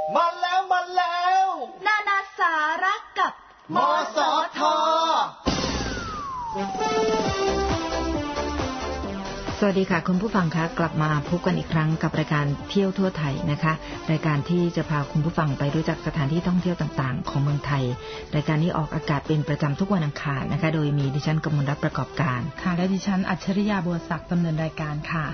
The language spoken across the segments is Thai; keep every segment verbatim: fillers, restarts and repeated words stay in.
มาแล้วมาแล้วนานาสาระกับมสท. สวัสดีค่ะคุณผู้ฟังคะกลับมาพบกันอีกครั้งกับรายการเที่ยวทั่วไทยนะคะรายการที่จะพาคุณผู้ฟังไปรู้จักสถานที่ท่องเที่ยวต่างๆของเมืองไทยรายการนี้ออกอากาศเป็นประจำทุกวันอังคารนะคะโดยมีดิฉันกมลรัตน์ประกอบการค่ะและดิฉันอัจฉริยาบัวศักดิ์ดำเนินรายการค่ะ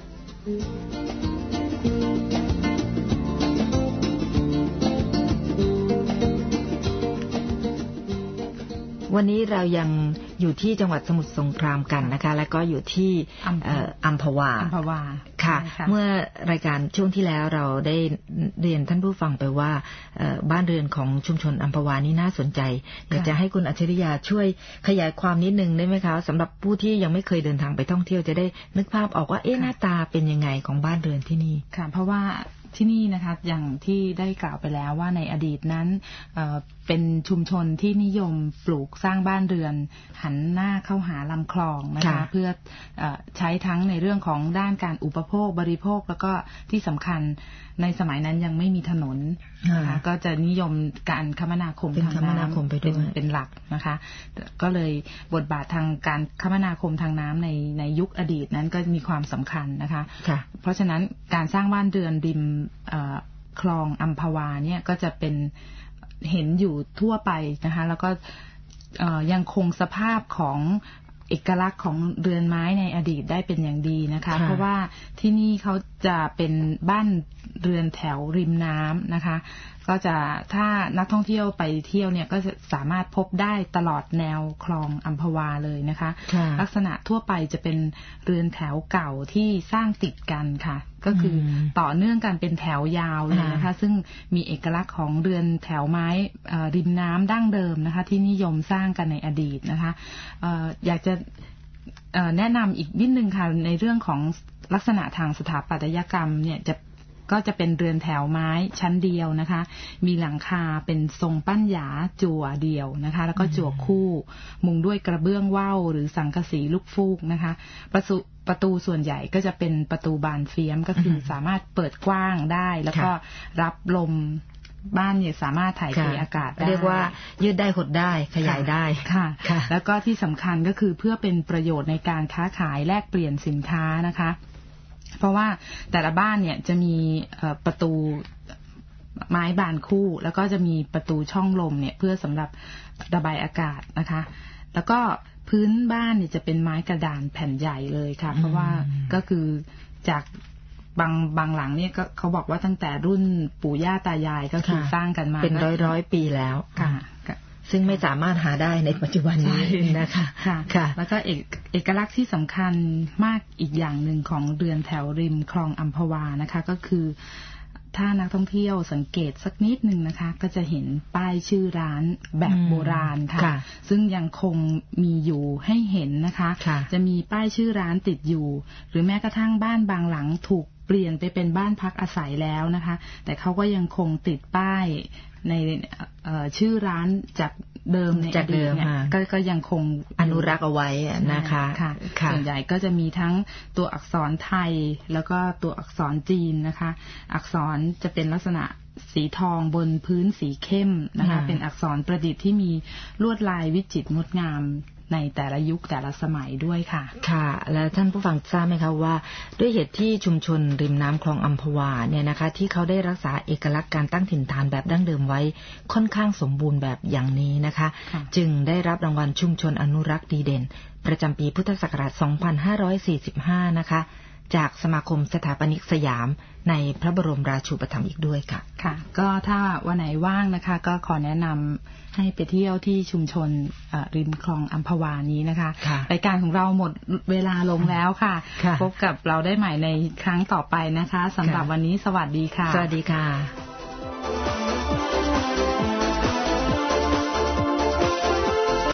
วันนี้เรายังอยู่ที่จังหวัดสมุทรสงครามกันนะคะและก็อยู่ที่อัมพวาอัมพวาค่ะเมื่อรายการช่วงที่แล้วเราได้เรียนท่านผู้ฟังไปว่าบ้านเรือนของชุมชนอัมพวานี่น่าสนใจอยากจะให้คุณอัจฉริยาช่วยขยายความนิดนึงได้ไหมคะสำหรับผู้ที่ยังไม่เคยเดินทางไปท่องเที่ยวจะได้นึกภาพออกว่าเอ๊ะหน้าตาเป็นยังไงของบ้านเรือนที่นี่ค่ะเพราะว่าที่นี่นะคะอย่างที่ได้กล่าวไปแล้วว่าในอดีตนั้นเอ่อเป็นชุมชนที่นิยมปลูกสร้างบ้านเรือนหันหน้าเข้าหาลำคลองนะคะเพื่อใช้ทั้งในเรื่องของด้านการอุปโภคบริโภคแล้วก็ที่สำคัญในสมัยนั้นยังไม่มีถนนนะคะก็จะนิยมการคมนาคมทางน้ำเป็นเป็นหลักนะคะก็เลยบทบาททางการคมนาคมทางน้ำในในยุคอดีตนั้นก็มีความสำคัญนะคะเพราะฉะนั้นการสร้างบ้านเรือนริมคลองอัมพวาเนี่ยก็จะเป็นเห็นอยู่ทั่วไปนะคะแล้วก็ยังคงสภาพของเอกลักษณ์ของเรือนไม้ในอดีตได้เป็นอย่างดีนะคะเพราะว่าที่นี่เขาจะเป็นบ้านเรือนแถวริมน้ำนะคะก็จะถ้านักท่องเที่ยวไปเที่ยวเนี่ยก็จะสามารถพบได้ตลอดแนวคลองอัมพวาเลยนะคะลักษณะทั่วไปจะเป็นเรือนแถวเก่าที่สร้างติดกันค่ะก็คือต่อเนื่องกันเป็นแถวยาวเลยนะคะซึ่งมีเอกลักษณ์ของเรือนแถวไม้ริมน้ำดั้งเดิมนะคะที่นิยมสร้างกันในอดีตนะคะอยากจะแนะนำอีกนิดนึงค่ะในเรื่องของลักษณะทางสถาปัตยกรรมเนี่ยจะก็จะเป็นเรือนแถวไม้ชั้นเดียวนะคะมีหลังคาเป็นทรงปั้นหยาจั่วเดียวนะคะแล้วก็จั่วคู่มุงด้วยกระเบื้องว่าวหรือสังกะสีลูกฟูกนะคะประตูประตูส่วนใหญ่ก็จะเป็นประตูบานเฟียมก็คือสามารถเปิดกว้างได้แล้วก็รับลมบ้านเนี่ยสามารถถ่ายเทอากาศได้เรียกว่ายืดได้หดได้ขยายได้ค่ะแล้วก็ที่สำคัญก็คือเพื่อเป็นประโยชน์ในการค้าขายแลกเปลี่ยนสินค้านะคะเพราะว่าแต่ละบ้านเนี่ยจะมีประตูไม้บานคู่แล้วก็จะมีประตูช่องลมเนี่ยเพื่อสำหรับระบายอากาศนะคะแล้วก็พื้นบ้านเนี่ยจะเป็นไม้กระดานแผ่นใหญ่เลยค่ะเพราะว่าก็คือจากบางบางหลังเนี่ยก็เขาบอกว่าตั้งแต่รุ่นปู่ย่าตายายก็คือสร้างกันมาเป็นร้อยร้อยปีแล้วค่ะซึ่งไม่สามารถหาได้ในปัจจุบันนี้นะคะค่ะแล้วก็เอกเอกลักษณ์ที่สำคัญมากอีกอย่างหนึ่งของเรือนแถวริมคลองอัมพวานะคะก็คือถ้านักท่องเที่ยวสังเกตสักนิดนึงนะคะก็จะเห็นป้ายชื่อร้านแบบโบราณค่ะซึ่งยังคงมีอยู่ให้เห็นนะคะจะมีป้ายชื่อร้านติดอยู่หรือแม้กระทั่งบ้านบางหลังถูกเปลี่ยนไปเป็นบ้านพักอาศัยแล้วนะคะแต่เขาก็ยังคงติดป้ายในชื่อร้านจากเดิมในอดีตเนี่ยก็ยังคงอนุรักษ์เอาไว้นะคะส่วนใหญ่ก็จะมีทั้งตัวอักษรไทยแล้วก็ตัวอักษรจีนนะคะอักษรจะเป็นลักษณะสีทองบนพื้นสีเข้มนะคะเป็นอักษรประดิษฐ์ที่มีลวดลายวิจิตรงดงามในแต่ละยุคแต่ละสมัยด้วยค่ะค่ะแล้วท่านผู้ฟังทราบไหมคะว่าด้วยเหตุที่ชุมชนริมน้ำคลองอัมพวาเนี่ยนะคะที่เขาได้รักษาเอกลักษณ์การตั้งถิ่นฐานแบบดั้งเดิมไว้ค่อนข้างสมบูรณ์แบบอย่างนี้นะคะจึงได้รับรางวัลชุมชนอนุรักษ์ดีเด่นประจำปีพุทธศักราชสองพันห้าร้อยสี่สิบห้านะคะจากสมาคมสถาปนิกสยามในพระบรมราชูปถัมภ์อีกด้วยค่ะค่ะก็ถ้าวันไหนว่างนะคะก็ขอแนะนำให้ไปเที่ยวที่ชุมชนริมคลองอัมพวานี้นะคะรายการของเราหมดเวลาลงแล้วค่ะพบกับเราได้ใหม่ในครั้งต่อไปนะคะสำหรับวันนี้สวัสดีค่ะสวัสดีค่ะ